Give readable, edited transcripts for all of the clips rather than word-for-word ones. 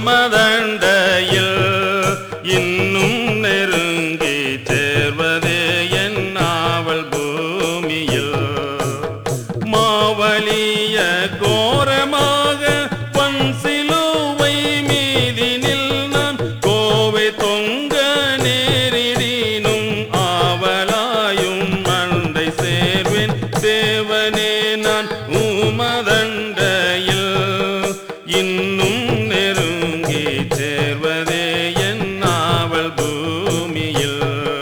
உமதண்டையில் இன்னும் நெருங்கி சேர்வதே என் நாவல் பூமியில். மாவலிய கோரமாக பன்சிலுவை மீதினில் நான் கோவை தொங்க நேரிடினும் ஆவலாயும் அண்டை சேர்வேன் தேவனே நான் உமதண்டையில் இன்னும் நெருங்கி சேர்வதே என் நாவல் பூமியில்.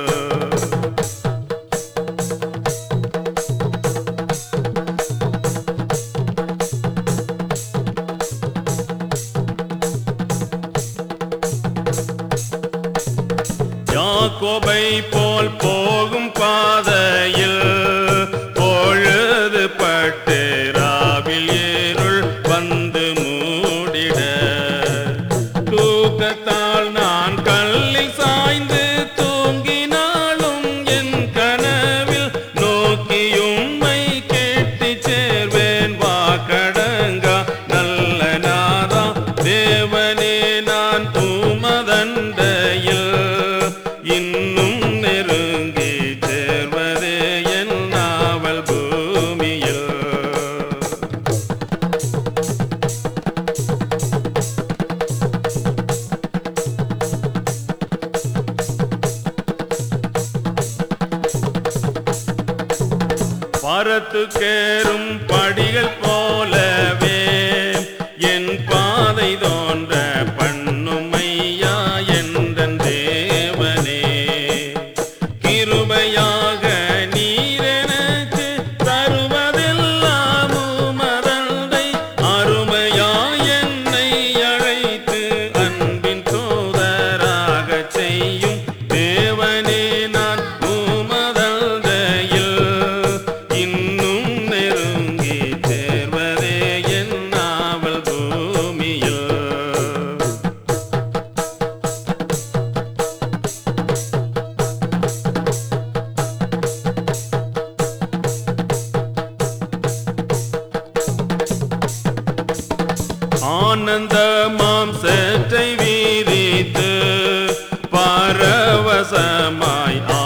யாக்கோபை போல் போகும் பாதையில் பொழுது பட்டு ராவில் இருள் வந்து மூடிட தூக்கத்தால் நான் கல்லில் சாய்ந்து தூங்கினாலும் என் கனவில் நோக்கியும்மை கேட்டு சேர்வேன் வாக்கடங்கா நல்ல நாதா தேவனே நான் உமதண்டையில் இன்னும் நெருங்கி சேர்வதே என் நாவல் பூமியில். பரத்துக்கேறும் படிகள் போலவே என் பாதை தோன்ற பண்ணுமையா எந்தன் தேவனே. கிருபையாக நீரெனக்கு தருவதெல்லாம் உமதண்டை அருமையாய் என்னை அழைத்து அன்பின் தூதராகச் செய்யும் தேவனே நான் உமதண்டையில் இன்னும் நெருங்கி சேர்வதே என் நாவல் பூமியில். ஆனந்தமாம் சேற்றை வீதித்து பரவசமாய்